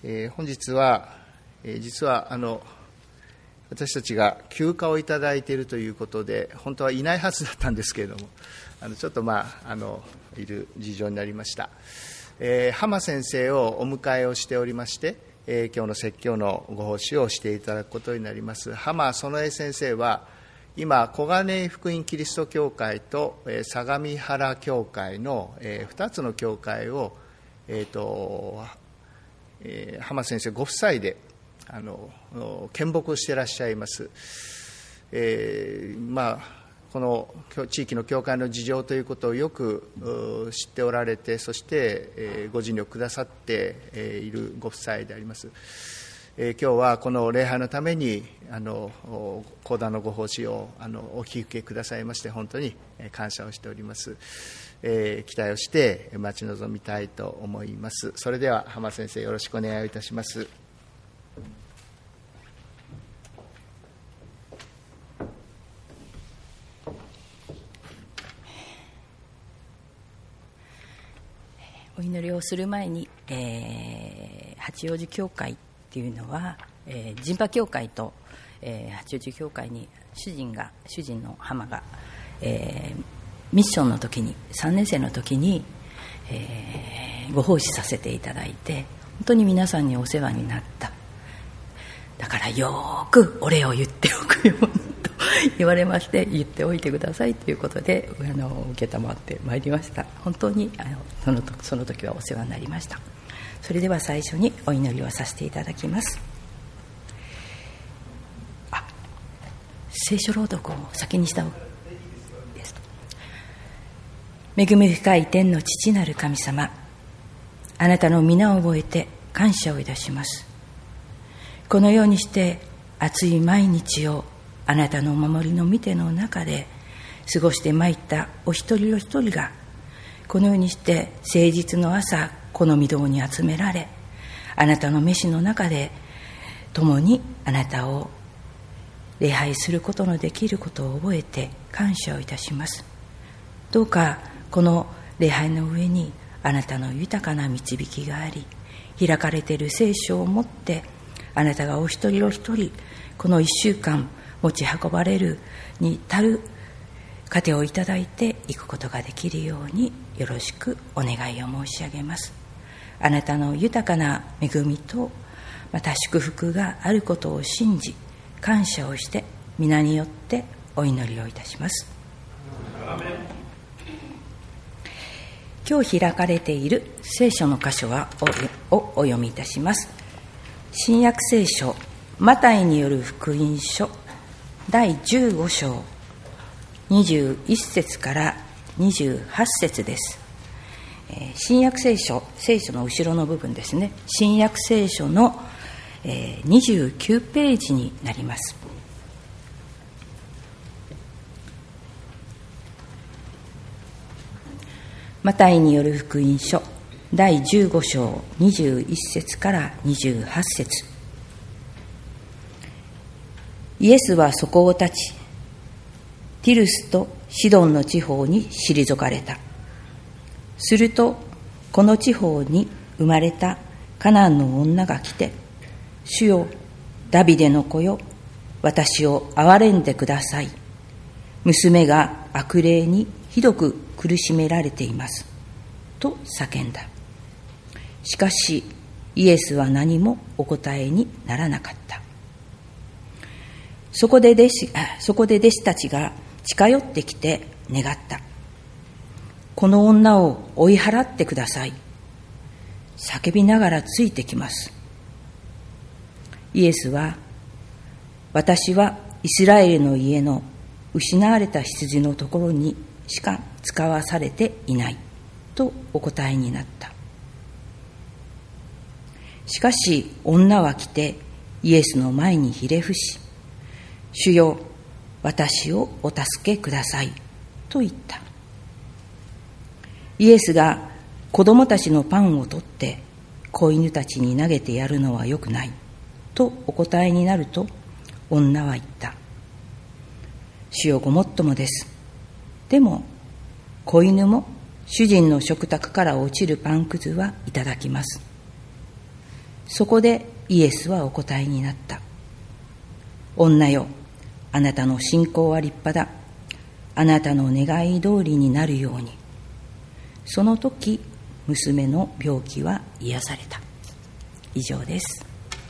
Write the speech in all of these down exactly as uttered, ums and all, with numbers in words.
えー、本日は、えー、実はあの私たちが休暇をいただいているということで、本当はいないはずだったんですけれども、あのちょっとまああのいる事情になりました。えー、浜先生をお迎えをしておりまして、えー、今日の説教のご奉仕をしていただくことになります。浜園江先生は今小金井福音キリスト教会と、えー、相模原教会の、えー、ふたつの教会を、えーとえー、浜先生ご夫妻であの見牧をしていらっしゃいます。えー、まあこの地域の教会の事情ということをよく知っておられて、そしてご尽力くださっているご夫妻であります。今日はこの礼拝のためにあの講談のご奉仕をあのお引き受けくださいまして、本当に感謝をしております。えー、期待をして待ち望みたいと思います。それでは浜先生、よろしくお願いいたします。 お祈りをする前に、えー、八王子教会っていうのは、えー、陣馬教会と、えー、八王子教会に主人が主人の浜が、えー、ミッションの時にさんねん生の時に、えー、ご奉仕させていただいて、本当に皆さんにお世話になった。だからよくお礼を言っておくようにと言われまして、言っておいてくださいということであの受けたまってまいりました。本当にあのその時、その時はお世話になりました。それでは最初にお祈りをさせていただきます。あ、聖書朗読を先にした方がいいです。恵み深い天の父なる神様、あなたの皆を覚えて感謝をいたします。このようにして暑い毎日をあなたのお守りの御手の中で過ごしてまいったお一人お一人が、このようにして誠実の朝この御堂に集められ、あなたの召しの中で共にあなたを礼拝することのできることを覚えて感謝をいたします。どうかこの礼拝の上にあなたの豊かな導きがあり、開かれている聖書を持ってあなたがお一人お一人この一週間持ち運ばれるに足る糧をいただいていくことができるようによろしくお願いを申し上げます。あなたの豊かな恵みとまた祝福があることを信じ感謝をして皆によってお祈りをいたします。今日開かれている聖書の箇所は お, をお読みいたします。新約聖書マタイによる福音書だいじゅうご章にじゅういっ節からにじゅうはち節です。えー、新約聖書、聖書の後ろの部分ですね。新約聖書の、えー、にじゅうきゅうページになります。マタイによる福音書だいじゅうご章にじゅういっ節からにじゅうはち節。イエスはそこを立ち、ティルスとシドンの地方に退かれた。するとこの地方に生まれたカナンの女が来て、主よ、ダビデの子よ、私を憐れんでください。娘が悪霊にひどく苦しめられています。と叫んだ。しかしイエスは何もお答えにならなかった。そこで弟子、そこで弟子たちが近寄ってきて願った。この女を追い払ってください。叫びながらついてきます。イエスは、私はイスラエルの家の失われた羊のところにしか使わされていないとお答えになった。しかし女は来てイエスの前にひれ伏し、主よ、私をお助けくださいと言った。イエスが子供たちのパンを取って子犬たちに投げてやるのはよくないとお答えになると、女は言った。主よ、ごもっともです。でも子犬も主人の食卓から落ちるパンくずはいただきます。 そこでイエスはお答えになった。女よ、あなたの信仰は立派だ。あなたの願い通りになるように。その時、娘の病気は癒された。以上です。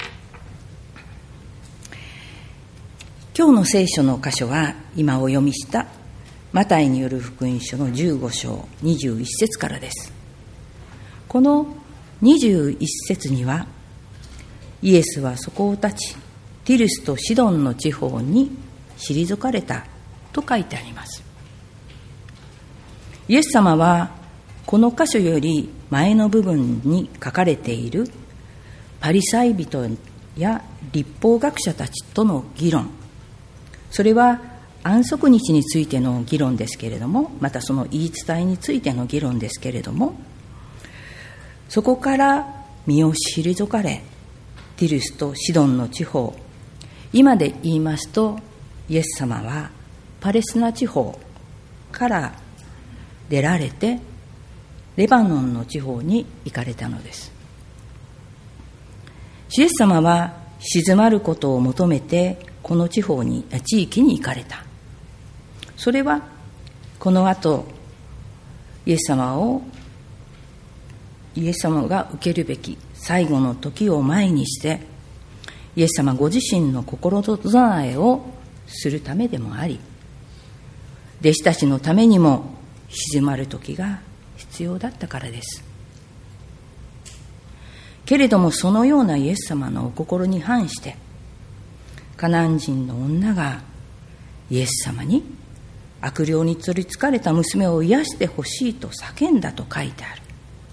今日の聖書の箇所は、今お読みしたマタイによる福音書のじゅうご章にじゅういち節からです。このにじゅういち節には、イエスはそこを立ち、ティルスとシドンの地方に退かれたと書いてあります。イエス様はこの箇所より前の部分に書かれているパリサイ人や律法学者たちとの議論、それは安息日についての議論ですけれども、またその言い伝えについての議論ですけれども、そこから身を退かれ、ティルスとシドンの地方、今で言いますとイエス様はパレスチナ地方から出られてレバノンの地方に行かれたのです。イエス様は静まることを求めてこの地方に地域に行かれた。それはこの後イエス様をイエス様が受けるべき最後の時を前にして、イエス様ご自身の心備えをするためでもあり、弟子たちのためにも静まる時が必要だったからです。けれどもそのようなイエス様のお心に反して、カナン人の女がイエス様に悪霊に取りつかれた娘を癒してほしいと叫んだと書いてある。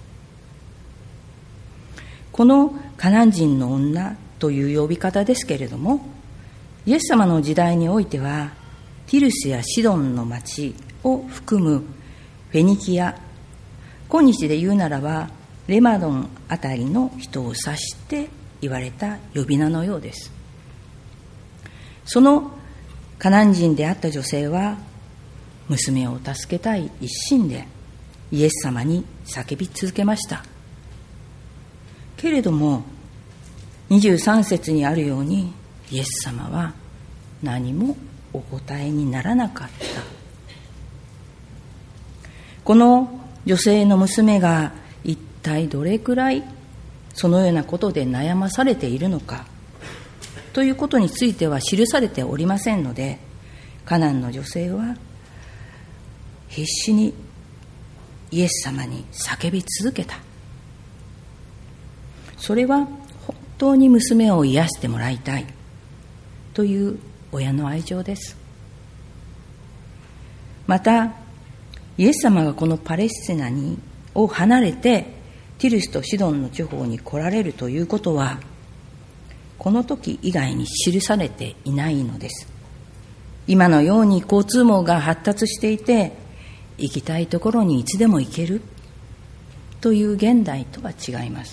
このカナン人の女という呼び方ですけれども、イエス様の時代においてはティルスやシドンの町を含むフェニキア、今日で言うならばレバノンあたりの人を指して言われた呼び名のようです。そのカナン人であった女性は娘を助けたい一心でイエス様に叫び続けました。けれどもにじゅうさん節にあるように、イエス様は何もお答えにならなかった。この女性の娘が一体どれくらいそのようなことで悩まされているのかということについては記されておりませんので、カナンの女性は必死にイエス様に叫び続けた。それは本当に娘を癒してもらいたいという親の愛情です。またイエス様がこのパレスチナにを離れてティルスとシドンの地方に来られるということは、この時以外に記されていないのです。今のように交通網が発達していて、行きたいところにいつでも行けるという現代とは違います。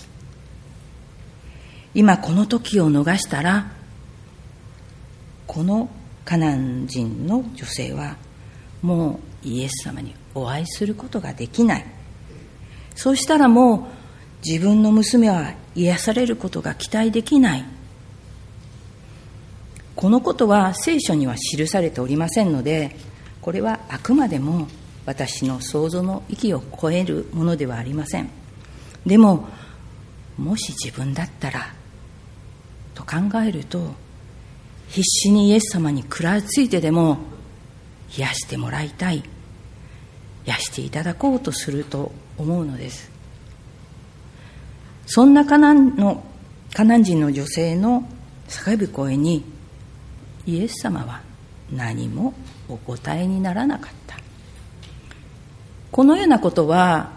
今この時を逃したら、このカナン人の女性はもうイエス様にお会いすることができない。そうしたらもう自分の娘は癒されることが期待できない。このことは聖書には記されておりませんので、これはあくまでも私の想像の域を超えるものではありません。でももし自分だったらと考えると、必死にイエス様に食らいついてでも癒してもらいたい、癒していただこうとすると思うのです。そんなカナンのカナン人の女性の叫ぶ声にイエス様は何もお答えにならなかった。このようなことは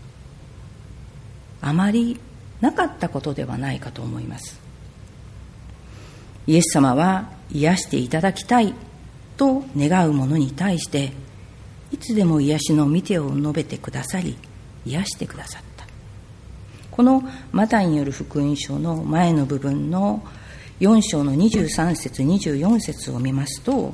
あまりなかったことではないかと思います。イエス様は癒していただきたいと願う者に対していつでも癒しの御手を述べてくださり、癒してくださった。このマタイによる福音書の前の部分のよん章のにじゅうさん節にじゅうよん節を見ますと、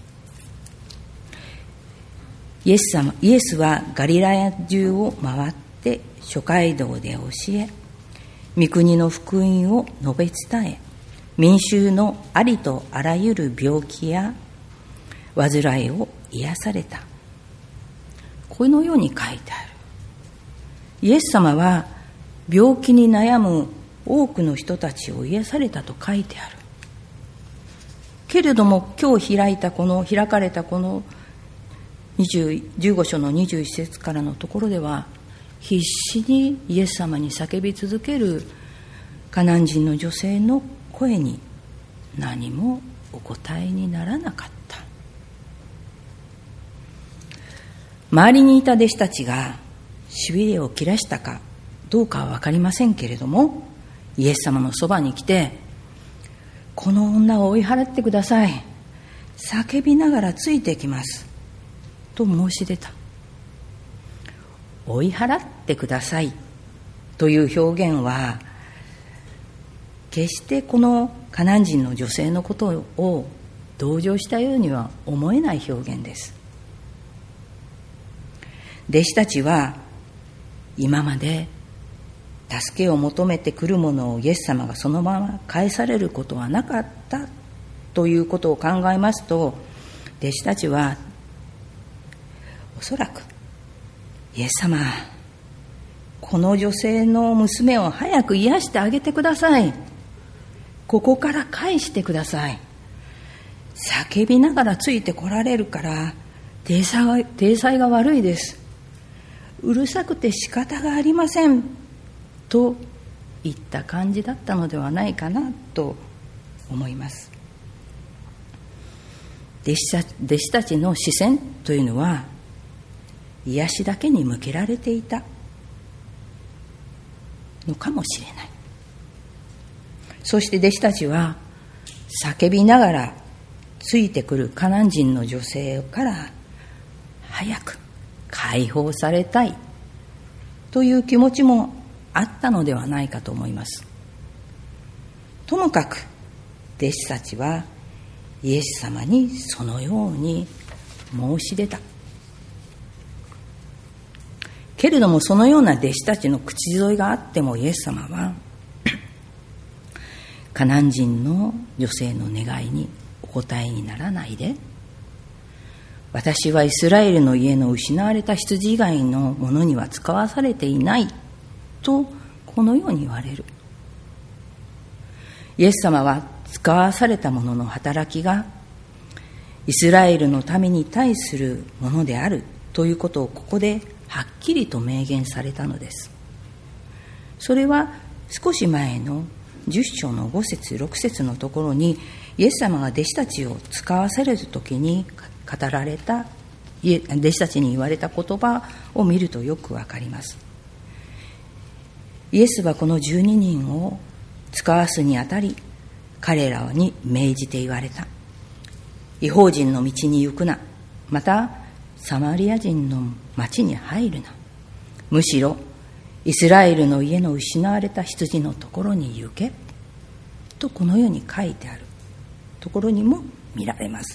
イエス様、イエスはガリラヤ中を回っって諸街道で教え、御国の福音を述べ伝え、民衆のありとあらゆる病気や患いを癒された。このように書いてある。イエス様は病気に悩む多くの人たちを癒されたと書いてある。けれども今日開いたこの開かれたこのじゅうご章のにじゅういち節からのところでは、必死にイエス様に叫び続けるカナン人の女性の声に何もお答えにならなかった。周りにいた弟子たちがしびれを切らしたかどうかは分かりませんけれども、イエス様のそばに来て、この女を追い払ってください、叫びながらついてきますと申し出た。追い払ってくださいという表現は、決してこのカナン人の女性のことを同情したようには思えない表現です。弟子たちは今まで助けを求めてくるものをイエス様がそのまま返されることはなかったということを考えますと、弟子たちはおそらく、イエス様、この女性の娘を早く癒してあげてください、ここから返してください、叫びながらついてこられるから体裁が、体裁が悪いです、うるさくて仕方がありませんといった感じだったのではないかなと思います。弟子たち、弟子たちの視線というのは癒しだけに向けられていたのかもしれない。そして弟子たちは叫びながらついてくるカナン人の女性から早く解放されたいという気持ちもあったのではないかと思います。ともかく弟子たちはイエス様にそのように申し出た。けれどもそのような弟子たちの口添えがあっても、イエス様はカナン人の女性の願いにお答えにならないで、私はイスラエルの家の失われた羊以外のものには使わされていないとこのように言われる。イエス様は使わされたものの働きがイスラエルの民に対するものであるということをここではっきりと明言されたのです。それは少し前のじゅっ章のご節ろく節のところに、イエス様が弟子たちを使わされるときに語られた、弟子たちに言われた言葉を見るとよくわかります。イエスはこのじゅうににんを使わすにあたり、彼らに命じて言われた。異邦人の道に行くな、またサマリア人の町に入るな、むしろイスラエルの家の失われた羊のところに行けとこのように書いてあるところにも見られます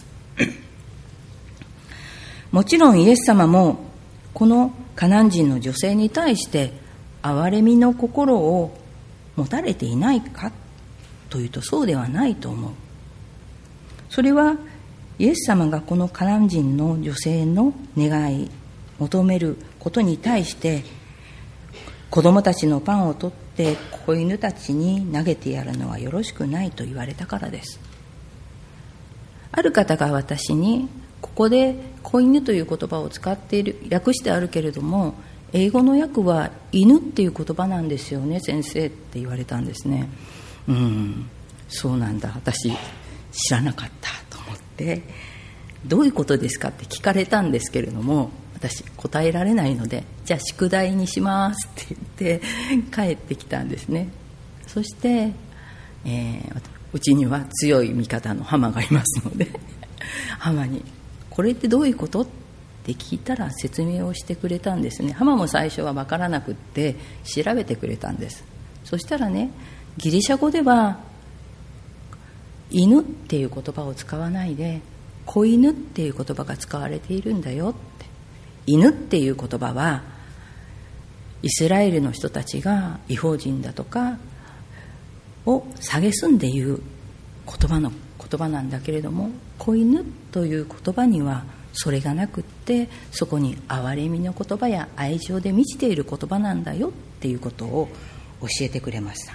もちろんイエス様もこのカナン人の女性に対して憐れみの心を持たれていないかというと、そうではないと思う。それはイエス様がこのカナン人の女性の願い、求めることに対して子供たちのパンを取って子犬たちに投げてやるのはよろしくないと言われたからです。ある方が私に、ここで子犬という言葉を使っている、訳してあるけれども英語の訳は犬っていう言葉なんですよね先生って言われたんですね。うん、そうなんだ、私知らなかったと思って、どういうことですかって聞かれたんですけれども、私答えられないので、じゃあ宿題にしますって言って帰ってきたんですね。そして、えー、うちには強い味方のハマがいますのでハマにこれってどういうことって聞いたら説明をしてくれたんですね。ハマも最初は分からなくって調べてくれたんです。そしたらね、ギリシャ語では犬っていう言葉を使わないで子犬っていう言葉が使われているんだよって。犬っていう言葉はイスラエルの人たちが異邦人だとかを蔑んで言う言葉の言葉なんだけれども、子犬という言葉にはそれがなくって、そこに憐れみの言葉や愛情で満ちている言葉なんだよっていうことを教えてくれました。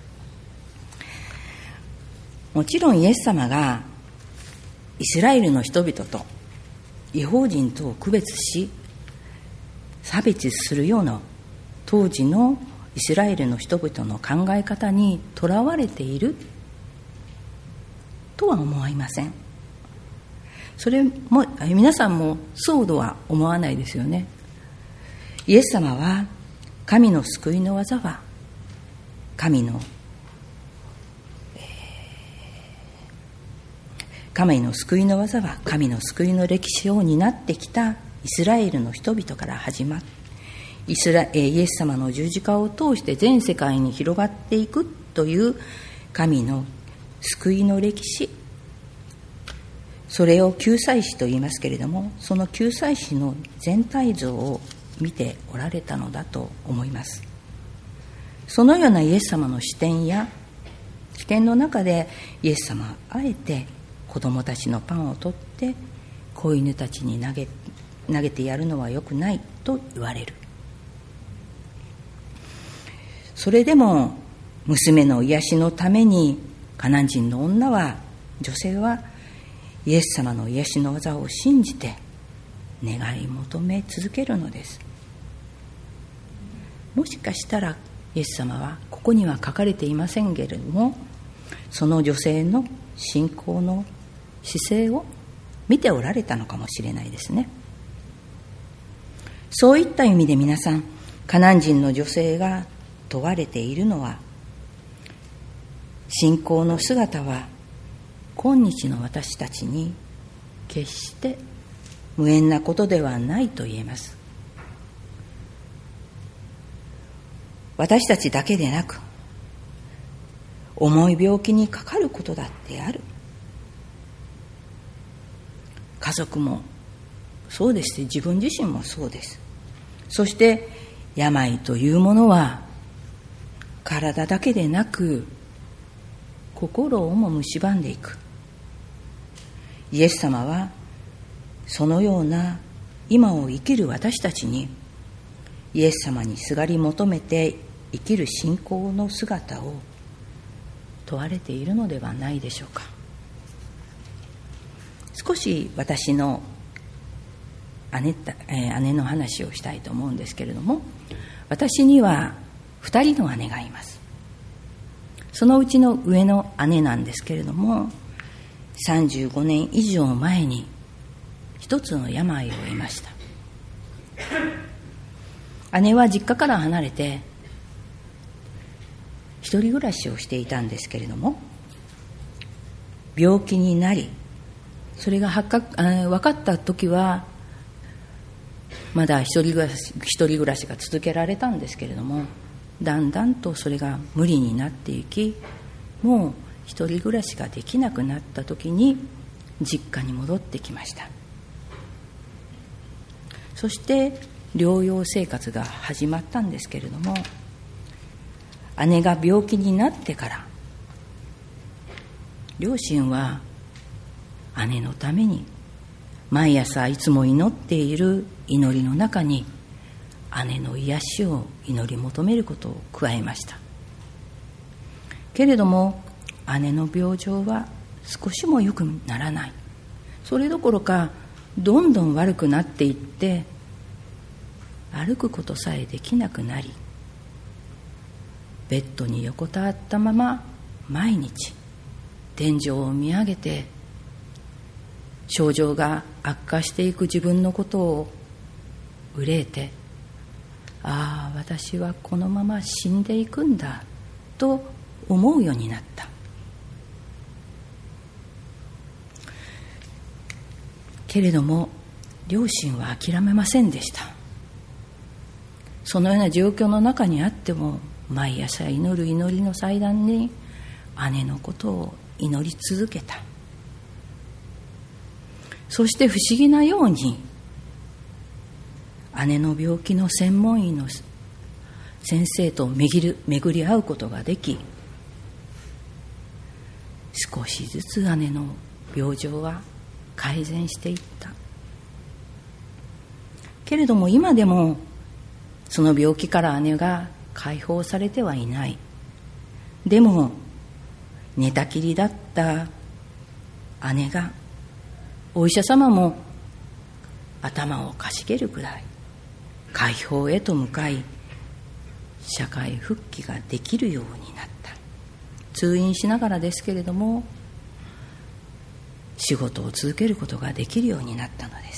もちろんイエス様がイスラエルの人々と異邦人とを区別し差別するような当時のイスラエルの人々の考え方にとらわれているとは思いません。それも皆さんもそうとは思わないですよね。イエス様は神の救いの技は神の、えー、神の救いの技は神の救いの歴史を担ってきたイスラエルの人々から始まってイスライエス様の十字架を通して全世界に広がっていくという神の救いの歴史、それを救済史と言いますけれども、その救済史の全体像を見ておられたのだと思います。そのようなイエス様の視点や視点の中でイエス様はあえて子供たちのパンを取って子犬たちに投げ、投げてやるのはよくないと言われる。それでも娘の癒しのためにカナン人の女は女性はイエス様の癒しの技を信じて願い求め続けるのです。もしかしたらイエス様はここには書かれていませんけれども、その女性の信仰の姿勢を見ておられたのかもしれないですね。そういった意味で皆さん、カナン人の女性が問われているのは、信仰の姿は今日の私たちに決して無縁なことではないと言えます。私たちだけでなく、重い病気にかかることだってある。家族もそうですし、自分自身もそうです。そして病というものは体だけでなく心をも蝕んでいく。イエス様はそのような今を生きる私たちにイエス様にすがり求めて生きる信仰の姿を問われているのではないでしょうか。少し私の 姉, えー、姉の話をしたいと思うんですけれども、私にはふたりの姉がいます。そのうちの上の姉なんですけれども、さんじゅうごねん以上前に一つの病を得ました。姉は実家から離れて一人暮らしをしていたんですけれども、病気になり、それが発覚、分かった時はまだ一人暮らし、一人暮らしが続けられたんですけれども、だんだんとそれが無理になっていき、もう一人暮らしができなくなった時に実家に戻ってきました。そして療養生活が始まったんですけれども、姉が病気になってから両親は姉のために毎朝いつも祈っている祈りの中に姉の癒しを祈り求めることを加えました。けれども姉の病状は少しも良くならない。それどころかどんどん悪くなっていって、歩くことさえできなくなり、ベッドに横たわったまま毎日天井を見上げて、症状が悪化していく自分のことを憂えて、ああ私はこのまま死んでいくんだと思うようになった。けれども両親は諦めませんでした。そのような状況の中にあっても、毎朝祈る祈りの祭壇に姉のことを祈り続けた。そして不思議なように姉の病気の専門医の先生と巡る巡り合うことができ、少しずつ姉の病状は改善していった。けれども今でもその病気から姉が解放されてはいない。でも寝たきりだった姉がお医者様も頭をかしげるくらい解放へと向かい、社会復帰ができるようになった。通院しながらですけれども仕事を続けることができるようになったのです。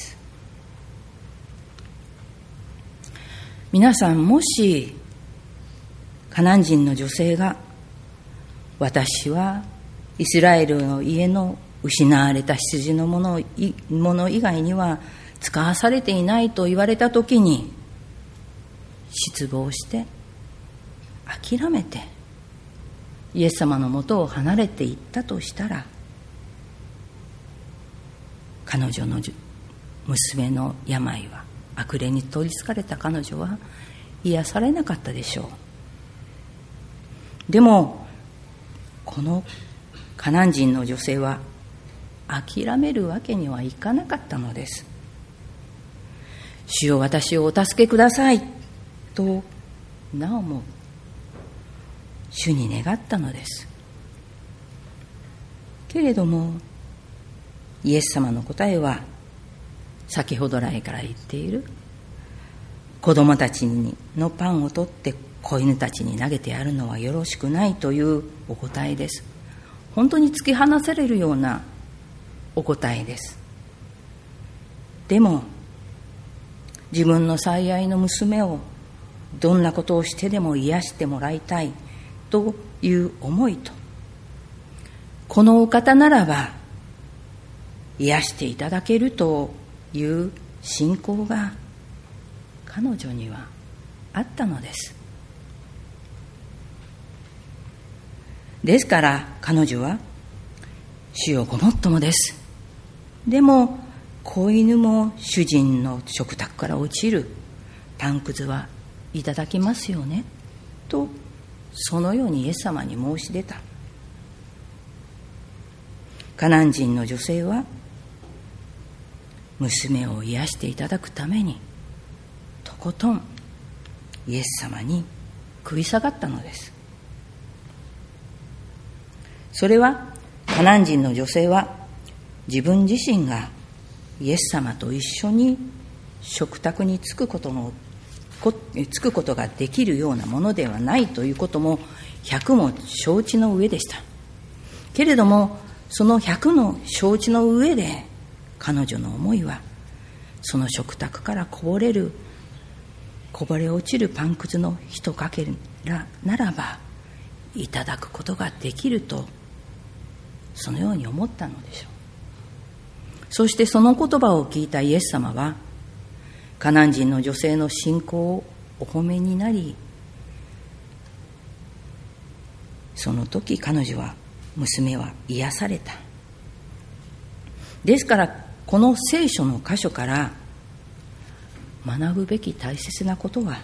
皆さん、もしカナン人の女性が、私はイスラエルの家の失われた羊のものもの以外には使わされていないと言われたときに失望して諦めてイエス様のもとを離れていったとしたら、彼女の娘の病は、悪霊に取りつかれた彼女は癒されなかったでしょう。でもこのカナン人の女性は諦めるわけにはいかなかったのです。主よ、私をお助けくださいとなおも主に願ったのです。けれどもイエス様の答えは、先ほど来から言っている、子供たちのパンを取って子犬たちに投げてやるのはよろしくないというお答えです。本当に突き放されるようなお答えです。でも自分の最愛の娘をどんなことをしてでも癒してもらいたいという思いと、このお方ならば癒していただけるという信仰が彼女にはあったのです。ですから彼女は、主よ、ごもっともです。でも子犬も主人の食卓から落ちるパンくずはいただきますよねと、そのようにイエス様に申し出た。カナン人の女性は娘を癒していただくためにとことんイエス様に食い下がったのです。それは、カナン人の女性は自分自身がイエス様と一緒に食卓に着くことの着くことができるようなものではないということも百も承知の上でした。けれどもその百の承知の上で、彼女の思いは、その食卓からこぼれるこぼれ落ちるパンくずの一かけらならばいただくことができると、そのように思ったのでしょう。そしてその言葉を聞いたイエス様は、カナン人の女性の信仰をお褒めになり、その時彼女は、娘は癒された。ですからこの聖書の箇所から学ぶべき大切なことは、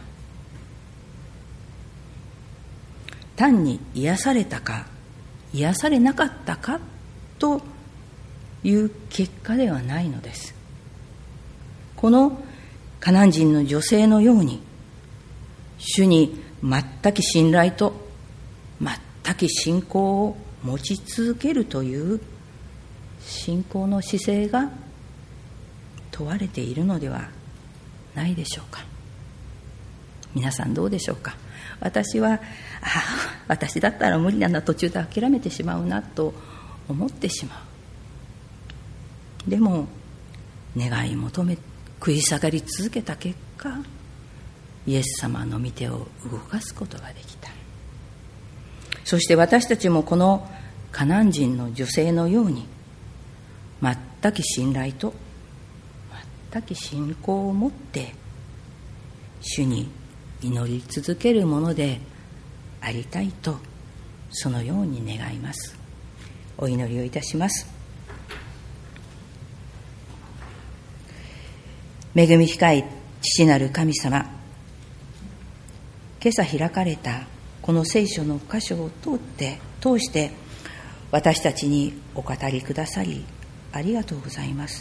単に癒されたか癒されなかったかという結果ではないのです。このカナン人の女性のように、主に全く信頼と全く信仰を持ち続けるという信仰の姿勢が問われているのではないでしょうか。皆さんどうでしょうか。私は、ああ、私だったら無理だな、途中で諦めてしまうなと思ってしまう。でも願い求め食い下がり続けた結果、イエス様の御手を動かすことができた。そして私たちもこのカナン人の女性のように、全く信頼と全く信仰を持って主に祈り続けるものでありたいと、そのように願います。お祈りをいたします。恵み深い父なる神様、 今朝開かれたこの聖書の箇所を通って通して私たちにお語りくださりありがとうございます。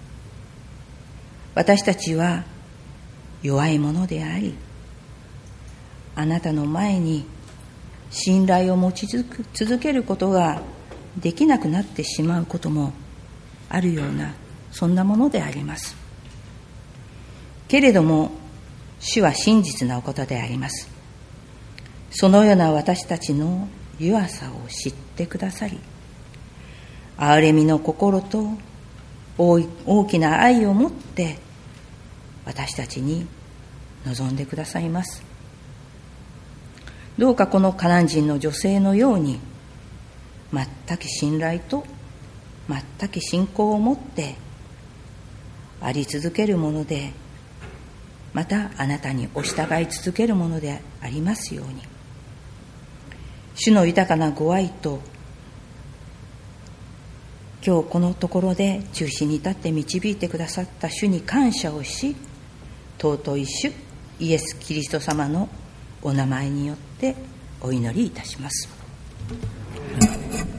私たちは弱いものであり、あなたの前に信頼を持ち続けることができなくなってしまうこともあるような、そんなものであります。けれども主は真実なお方であります。そのような私たちの弱さを知ってくださり、憐れみの心と大きな愛を持って私たちに望んでくださいます。どうかこのカナン人の女性のように全く信頼と全く信仰を持ってあり続けるもので、またあなたにお従い続けるものでありますように。主の豊かなご愛と今日このところで中心に立って導いてくださった主に感謝をし、尊い主イエス・キリスト様のお名前によってお祈りいたします。